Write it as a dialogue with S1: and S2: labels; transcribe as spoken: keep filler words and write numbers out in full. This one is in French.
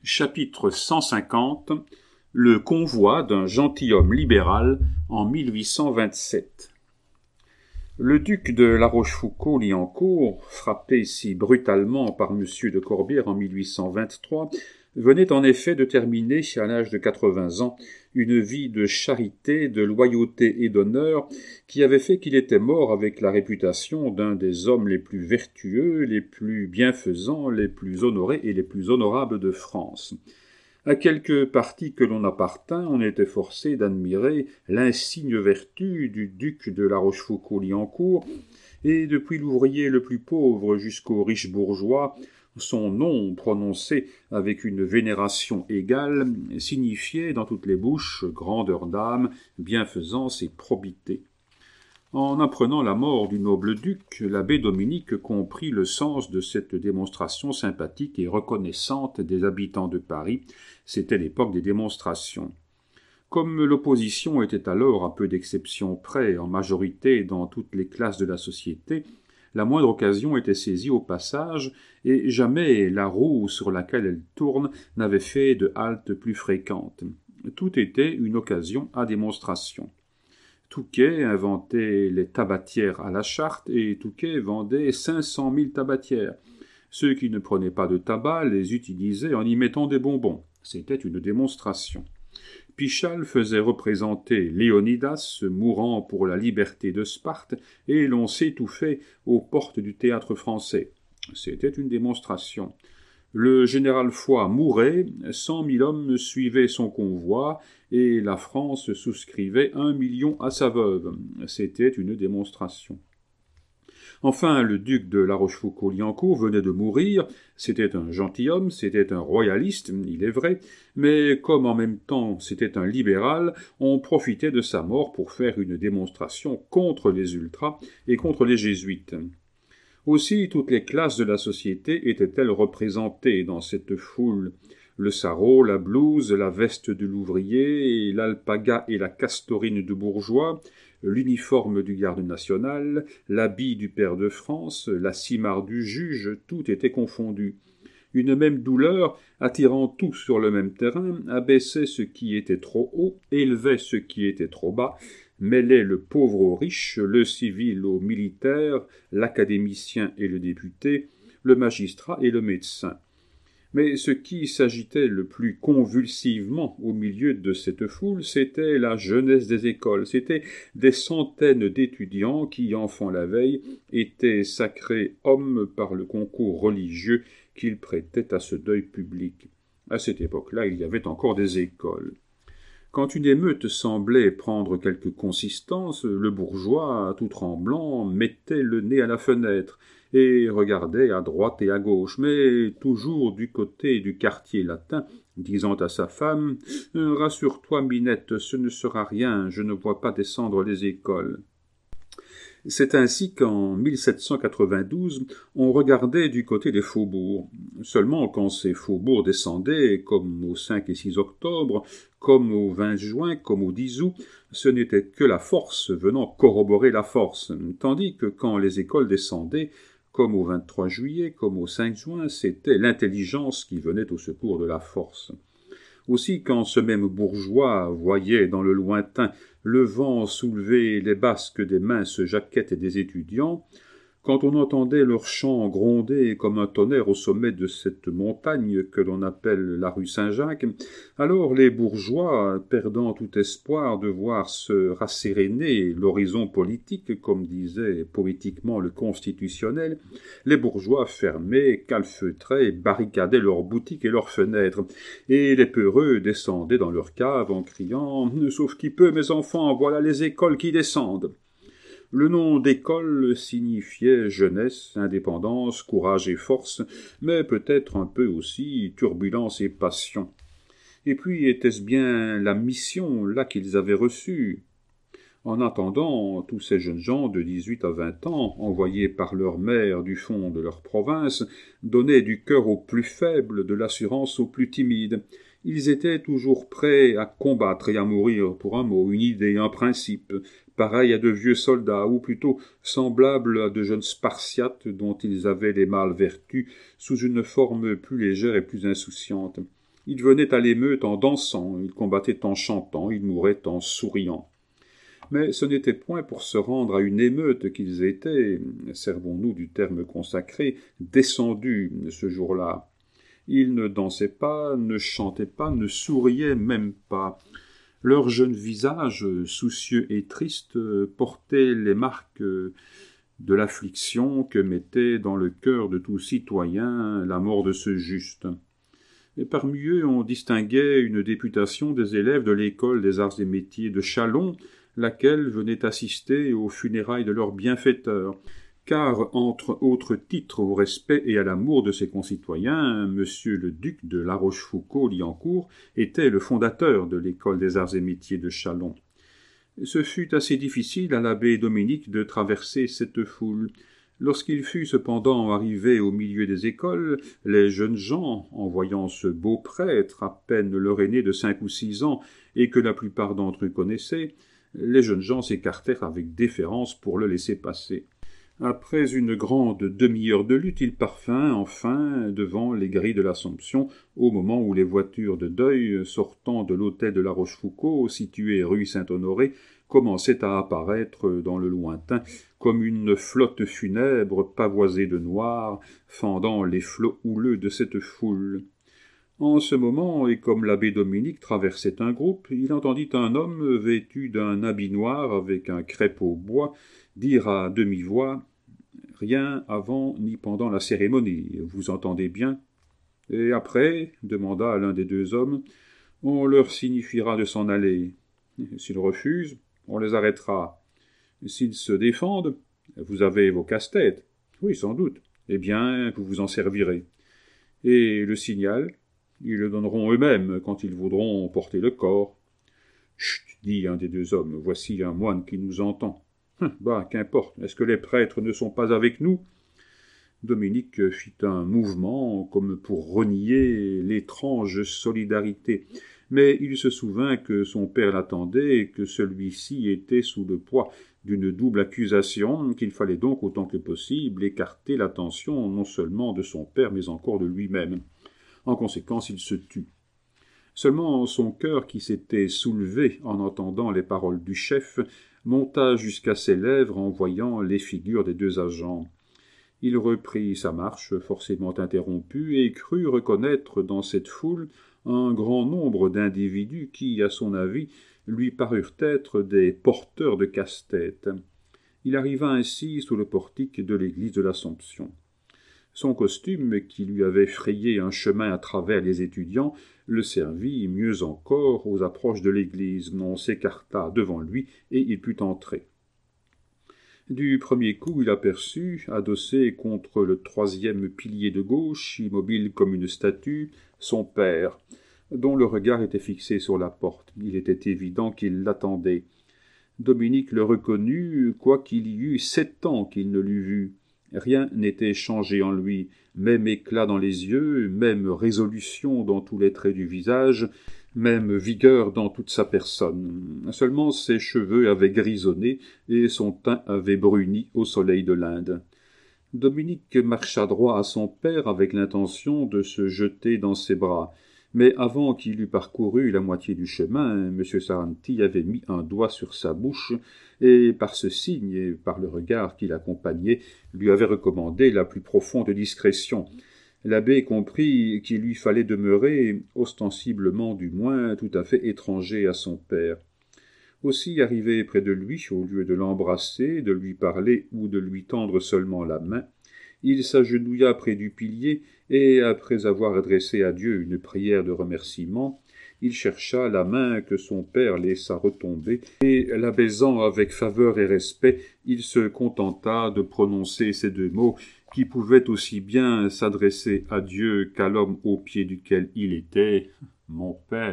S1: Chapitre cent cinquante. Le convoi d'un gentilhomme libéral en mille huit cent vingt-sept. Le duc de La Rochefoucauld-Liancourt, frappé si brutalement par M. de Corbière en mille huit cent vingt-trois, venait en effet de terminer, à l'âge de quatre-vingts ans, une vie de charité, de loyauté et d'honneur qui avait fait qu'il était mort avec la réputation d'un des hommes les plus vertueux, les plus bienfaisants, les plus honorés et les plus honorables de France. À quelque parti que l'on appartint, on était forcé d'admirer l'insigne vertu du duc de La Rochefoucauld-Liancourt, et depuis l'ouvrier le plus pauvre jusqu'au riche bourgeois, son nom, prononcé avec une vénération égale, signifiait dans toutes les bouches grandeur d'âme, bienfaisance et probité. En apprenant la mort du noble duc, l'abbé Dominique comprit le sens de cette démonstration sympathique et reconnaissante des habitants de Paris. C'était l'époque des démonstrations. Comme l'opposition était alors, à peu d'exceptions près, en majorité dans toutes les classes de la société, la moindre occasion était saisie au passage, et jamais la roue sur laquelle elle tourne n'avait fait de halte plus fréquente. Tout était une occasion à démonstration. Touquet inventait les tabatières à la charte, et Touquet vendait cinq cent mille tabatières. Ceux qui ne prenaient pas de tabac les utilisaient en y mettant des bonbons. C'était une démonstration. Pichal faisait représenter Léonidas mourant pour la liberté de Sparte, et l'on s'étouffait aux portes du théâtre français. C'était une démonstration. Le général Foy mourait, cent mille hommes suivaient son convoi, et la France souscrivait un million à sa veuve. C'était une démonstration. Enfin, le duc de La Rochefoucauld-Liancourt venait de mourir. C'était un gentilhomme, c'était un royaliste, il est vrai, mais comme en même temps c'était un libéral, on profitait de sa mort pour faire une démonstration contre les ultras et contre les jésuites. Aussi, toutes les classes de la société étaient-elles représentées dans cette foule. Le sarrau, la blouse, la veste de l'ouvrier, l'alpaga et la castorine du bourgeois, l'uniforme du garde national, l'habit du pair de France, la simarre du juge, tout était confondu. Une même douleur, attirant tout sur le même terrain, abaissait ce qui était trop haut, élevait ce qui était trop bas, mêlait le pauvre au riche, le civil au militaire, l'académicien et le député, le magistrat et le médecin. Mais ce qui s'agitait le plus convulsivement au milieu de cette foule, c'était la jeunesse des écoles. C'étaient des centaines d'étudiants qui, enfants la veille, étaient sacrés hommes par le concours religieux qu'ils prêtaient à ce deuil public. À cette époque-là, il y avait encore des écoles. Quand une émeute semblait prendre quelque consistance, le bourgeois, tout tremblant, mettait le nez à la fenêtre et regardait à droite et à gauche, mais toujours du côté du quartier latin, disant à sa femme « Rassure-toi, Minette, ce ne sera rien, je ne vois pas descendre les écoles ». C'est ainsi qu'en mille sept cent quatre-vingt-douze, on regardait du côté des faubourgs. Seulement quand ces faubourgs descendaient, comme au cinq et six octobre, comme au vingt juin, comme au dix août, ce n'était que la force venant corroborer la force, tandis que quand les écoles descendaient, comme au vingt-trois juillet, comme au cinq juin, c'était l'intelligence qui venait au secours de la force. Aussi, quand ce même bourgeois voyait dans le lointain le vent soulever les basques des minces jaquettes des étudiants, quand on entendait leurs chants gronder comme un tonnerre au sommet de cette montagne que l'on appelle la rue Saint-Jacques, alors les bourgeois, perdant tout espoir de voir se rasséréner l'horizon politique, comme disait poétiquement le constitutionnel, les bourgeois fermaient, calfeutraient, barricadaient leurs boutiques et leurs fenêtres, et les peureux descendaient dans leurs caves en criant « Sauf qui peut, mes enfants, voilà les écoles qui descendent !» Le nom d'école signifiait jeunesse, indépendance, courage et force, mais peut-être un peu aussi turbulence et passion. Et puis était-ce bien la mission là qu'ils avaient reçue? En attendant, tous ces jeunes gens de dix-huit à vingt ans, envoyés par leur mère du fond de leur province, donnaient du cœur aux plus faibles, de l'assurance aux plus timides. Ils étaient toujours prêts à combattre et à mourir pour un mot, une idée, un principe, pareils à de vieux soldats, ou plutôt semblables à de jeunes spartiates dont ils avaient les mâles vertus sous une forme plus légère et plus insouciante. Il venait à l'émeute en dansant, il combattait en chantant, il mourait en souriant. Mais ce n'était point pour se rendre à une émeute qu'ils étaient, servons-nous du terme consacré, descendus ce jour-là. Ils ne dansaient pas, ne chantaient pas, ne souriaient même pas. Leurs jeunes visages, soucieux et tristes, portaient les marques de l'affliction que mettait dans le cœur de tout citoyen la mort de ce juste. Et parmi eux, on distinguait une députation des élèves de l'école des arts et métiers de Châlons, laquelle venait assister aux funérailles de leur bienfaiteur, car, entre autres titres au respect et à l'amour de ses concitoyens, monsieur le duc de La Rochefoucauld-Liancourt était le fondateur de l'école des arts et métiers de Châlons. Ce fut assez difficile à l'abbé Dominique de traverser cette foule. Lorsqu'il fut cependant arrivé au milieu des écoles, les jeunes gens, en voyant ce beau prêtre, à peine leur aîné de cinq ou six ans, et que la plupart d'entre eux connaissaient, les jeunes gens s'écartèrent avec déférence pour le laisser passer. Après une grande demi-heure de lutte, il parvint enfin devant les grilles de l'Assomption, au moment où les voitures de deuil, sortant de l'hôtel de La Rochefoucauld, situé rue Saint-Honoré, commençaient à apparaître dans le lointain, comme une flotte funèbre pavoisée de noir, fendant les flots houleux de cette foule. En ce moment, et comme l'abbé Dominique traversait un groupe, il entendit un homme vêtu d'un habit noir avec un crêpe au bois dire à demi-voix « Rien avant ni pendant la cérémonie, vous entendez bien ?» Et après, demanda l'un des deux hommes, « On leur signifiera de s'en aller. S'ils refusent, on les arrêtera. S'ils se défendent, vous avez vos casse-têtes. Oui, sans doute. Eh bien, vous vous en servirez. Et le signal, ils le donneront eux-mêmes quand ils voudront porter le corps. »« Chut !» dit un des deux hommes, « voici un moine qui nous entend. »« Bah, qu'importe, est-ce que les prêtres ne sont pas avec nous ?» Dominique fit un mouvement comme pour renier l'étrange solidarité, mais il se souvint que son père l'attendait et que celui-ci était sous le poids d'une double accusation, qu'il fallait donc autant que possible écarter l'attention non seulement de son père mais encore de lui-même. En conséquence, il se tut. Seulement son cœur, qui s'était soulevé en entendant les paroles du chef, monta jusqu'à ses lèvres en voyant les figures des deux agents. Il reprit sa marche, forcément interrompue, et crut reconnaître dans cette foule un grand nombre d'individus qui, à son avis, lui parurent être des porteurs de casse-tête. Il arriva ainsi sous le portique de l'église de l'Assomption. Son costume, qui lui avait frayé un chemin à travers les étudiants, le servit mieux encore aux approches de l'église. On s'écarta devant lui et il put entrer. Du premier coup, il aperçut, adossé contre le troisième pilier de gauche, immobile comme une statue, son père, dont le regard était fixé sur la porte. Il était évident qu'il l'attendait. Dominique le reconnut, quoiqu'il y eût sept ans qu'il ne l'eût vu. Rien n'était changé en lui, même éclat dans les yeux, même résolution dans tous les traits du visage, même vigueur dans toute sa personne. Seulement ses cheveux avaient grisonné et son teint avait bruni au soleil de l'Inde. Dominique marcha droit à son père avec l'intention de se jeter dans ses bras. Mais avant qu'il eût parcouru la moitié du chemin, M. Sarranti avait mis un doigt sur sa bouche et, par ce signe et par le regard qui l'accompagnait, lui avait recommandé la plus profonde discrétion. L'abbé comprit qu'il lui fallait demeurer, ostensiblement du moins, tout à fait étranger à son père. Aussi, arrivé près de lui, au lieu de l'embrasser, de lui parler ou de lui tendre seulement la main, il s'agenouilla près du pilier et, après avoir adressé à Dieu une prière de remerciement, il chercha la main que son père laissa retomber, et, la baisant avec faveur et respect, il se contenta de prononcer ces deux mots qui pouvaient aussi bien s'adresser à Dieu qu'à l'homme au pied duquel il était, « Mon père ».